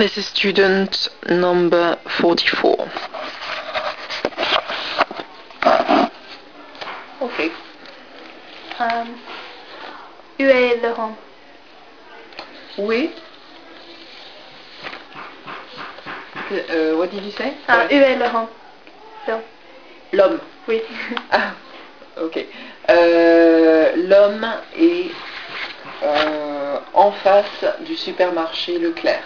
This is student number 44. Okay. Où est le homme? Où est? What did you say? Où est le homme? L'homme. Oui. Ah, ok. L'homme est en face du supermarché Leclerc.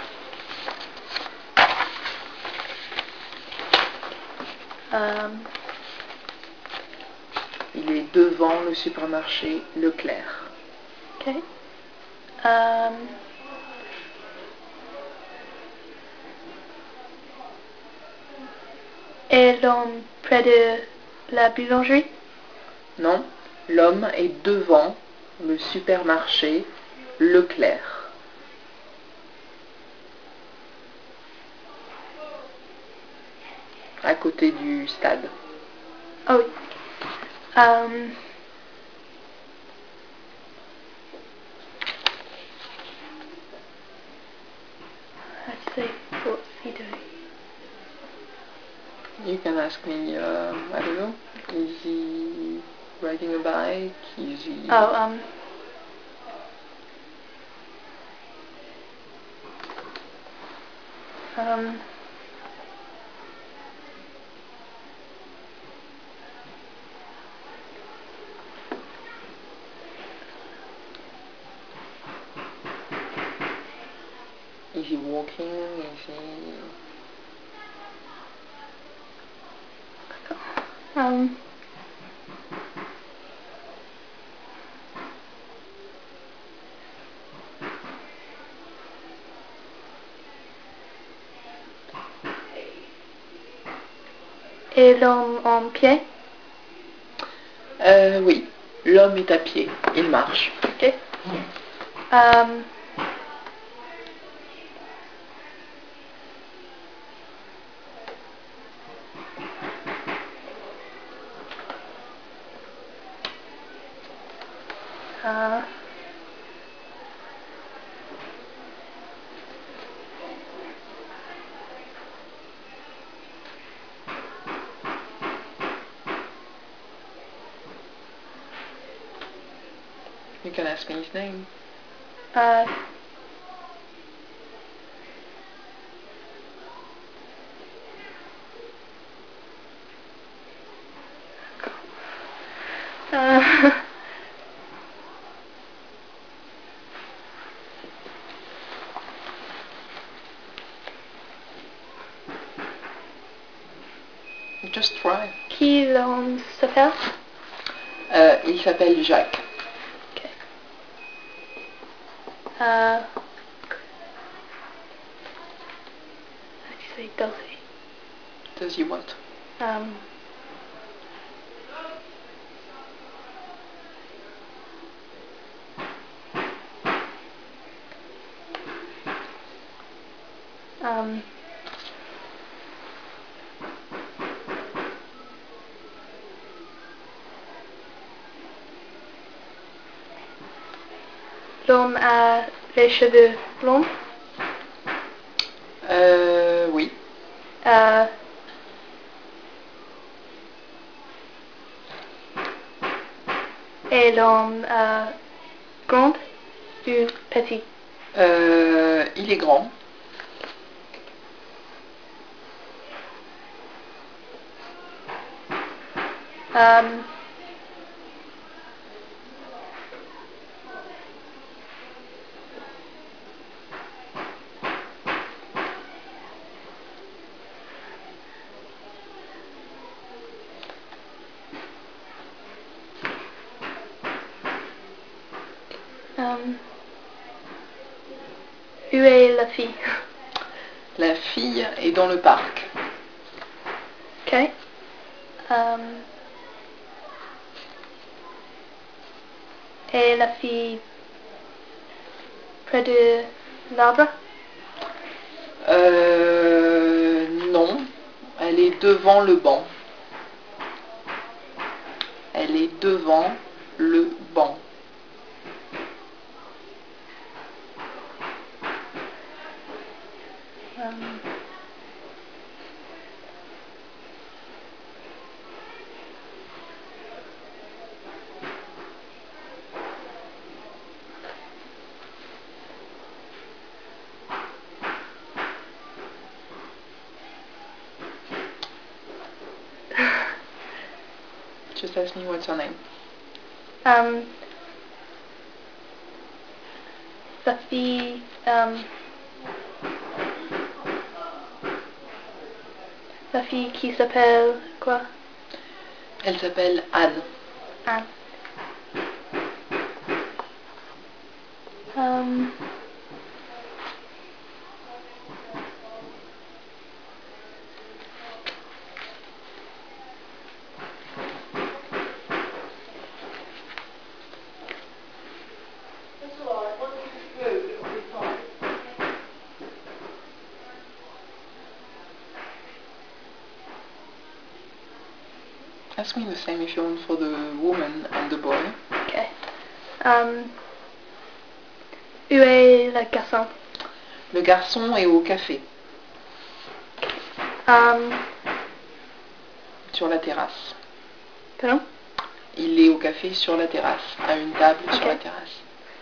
Il est devant le supermarché Leclerc. Ok. Est l'homme près de la boulangerie? Non, l'homme est devant le supermarché Leclerc. À côté du stade. Oh oui. Let's see, what's he doing? You can ask me, I don't know, is he riding a bike? Is he... Is he walking? Is he... Est l'homme en pied? Oui, l'homme est à pied, il marche. Ok. You can ask me his name. Just try. Qui l'homme s'appelle? Il s'appelle Jacques. Ok. Let's see, does he? Does he what? L'homme a les cheveux blonds? Oui. Et l'homme grand ou petit? Il est grand. Où est la fille? La fille est dans le parc. Ok. Et la fille près de l'arbre? Non, elle est devant le banc. Elle est devant le banc. just ask me what's her name. La fille, la fille qui s'appelle quoi? Elle s'appelle Anne. Anne. Ask me the same if you want for the woman and the boy. Okay. Où est le garçon? Le garçon est au café, sur la terrasse. Pardon? Il est au café sur la terrasse, à une table sur la terrasse.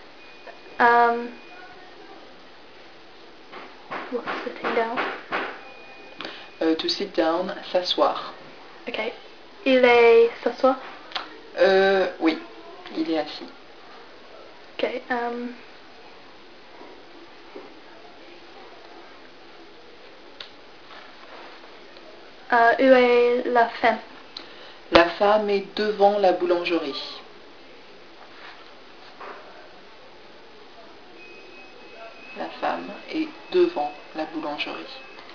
What's sitting down? To sit down, s'asseoir. Okay. Il est s'asseoir? Oui, il est assis. Okay. Où est la femme? La femme est devant la boulangerie. La femme est devant la boulangerie.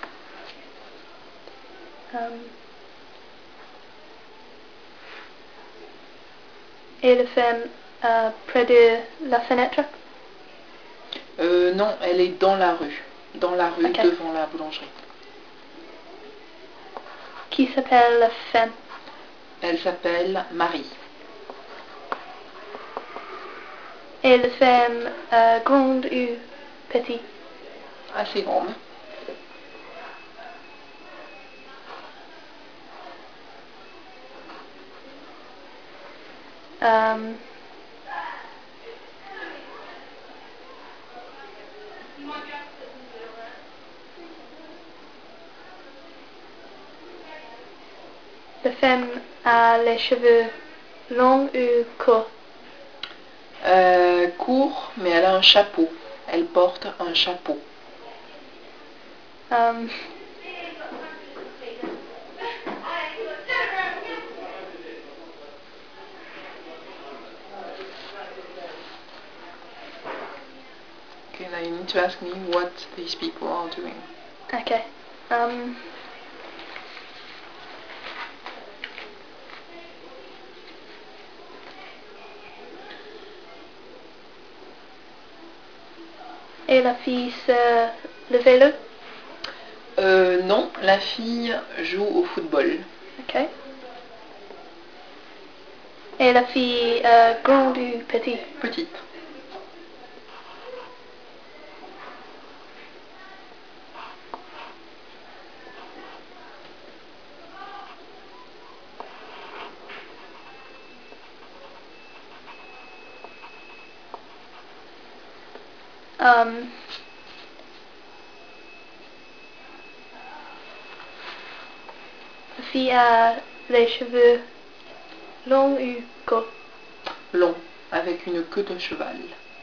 Et la femme près de la fenêtre? Non, elle est dans la rue. Dans la rue, Okay. devant la boulangerie. Qui s'appelle la femme? Elle s'appelle Marie. Et la femme grande ou petite? Assez grande. La femme a les cheveux longs ou courts? Court, mais elle a un chapeau. Elle porte un chapeau. Okay, now you need to ask me what these people are doing. Okay. Et la fille le vélo? Non, la fille joue au football. Okay. Et la fille grande ou petite? Petite. La fille a les cheveux longs ou courts? Long, avec une queue de cheval.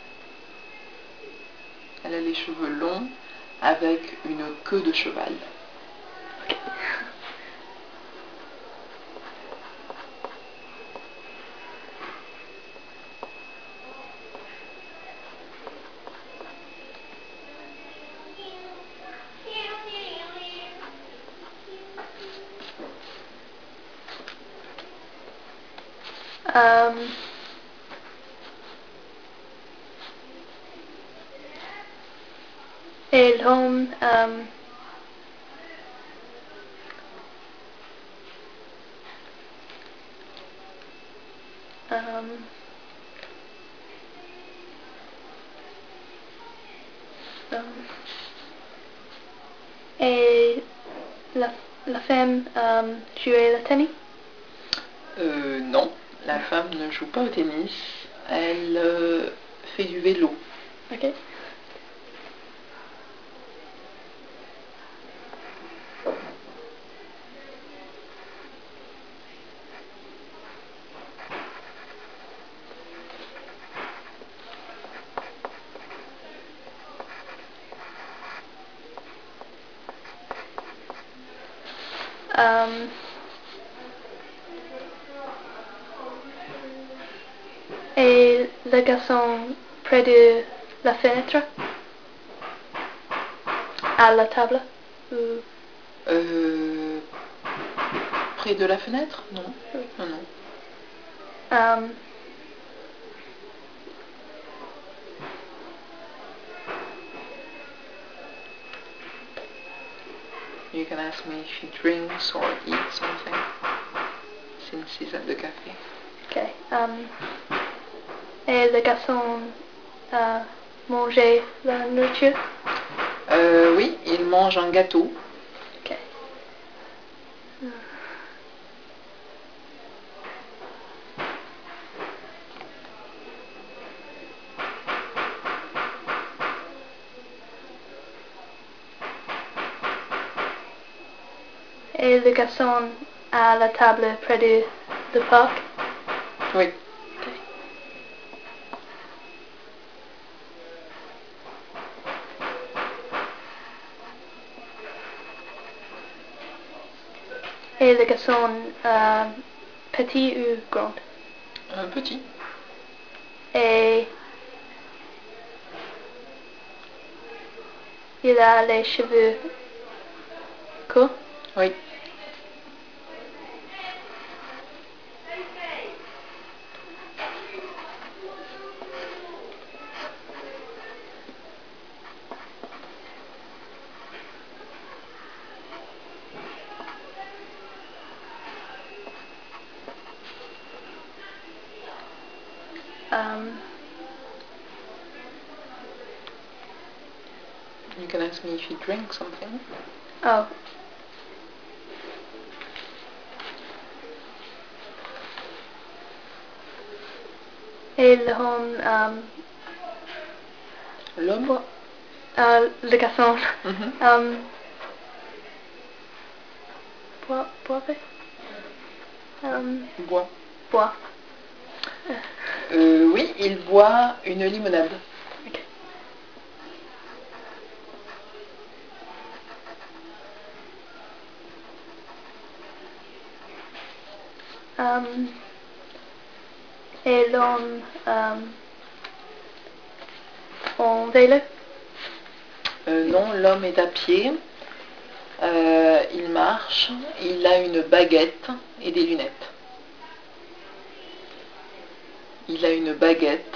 Elle a les cheveux longs, avec une queue de cheval. Et l'homme et la femme jouait le tennis? Non, la femme ne joue pas au tennis. Elle fait du vélo. Okay. Et le garçon près de la fenêtre? À la table? Près de la fenêtre? Non. Oui. Non, non. You can ask me if he drinks or eats something, since he's at the café. Okay. Et le garçon mangeait la nourriture? Oui, il mange un gâteau. Okay. Et le garçon à la table près de le parc? Oui. Okay. Et le garçon petit ou grand? Petit. Et il a les cheveux courts? Oui. You can ask me if he drinks something. Oh. Et l'homme L'homme? le garçon boivait? Boit. Boit. Oui, il boit une limonade. Okay. Et l'homme en vélo? Non, l'homme est à pied. Il marche. Il a une baguette et des lunettes. Il a une baguette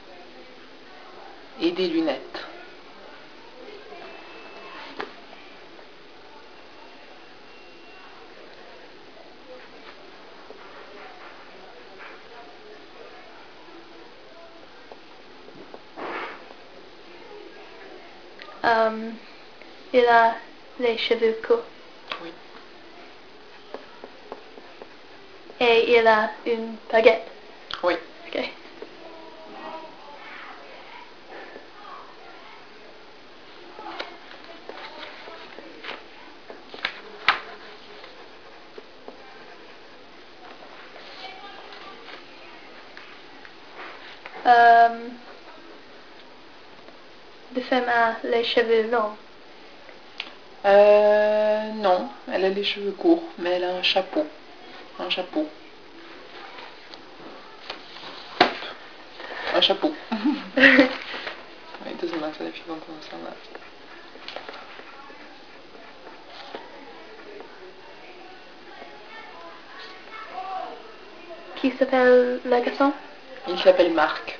et des lunettes. Il a les cheveux courts. Oui. Et il a une baguette. Oui. Okay. La femme a les cheveux longs. Non, elle a les cheveux courts, mais elle a un chapeau. Un chapeau. Un chapeau. It doesn't matter if you don't understand that. Qui s'appelle le garçon? Il s'appelle Marc.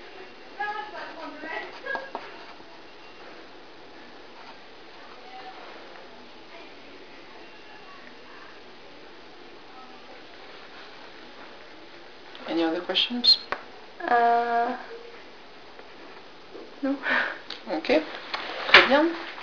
Any other questions? Non. Ok, très bien.